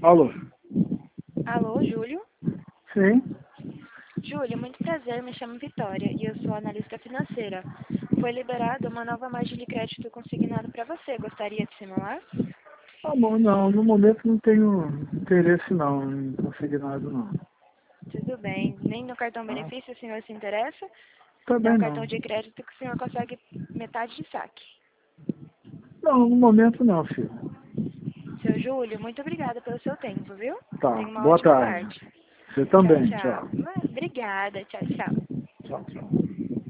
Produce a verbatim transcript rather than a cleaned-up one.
Alô? Alô, Júlio? Sim? Júlio, muito prazer, me chamo Vitória e eu sou analista financeira. Foi liberada uma nova margem de crédito consignada para você. Gostaria de simular? Tá bom, não, no momento não tenho interesse não, em consignado não. Tudo bem. Nem no cartão Tá? benefício o senhor se interessa? É Também um não. cartão de crédito que o senhor consegue metade de saque. Não, no momento não, filho. Seu Júlio, muito obrigada pelo seu tempo, viu? Tá, Tenha uma boa ótima tarde. tarde. Você Tchau, também, tchau. tchau. Obrigada. Tchau, tchau. Tchau, tchau.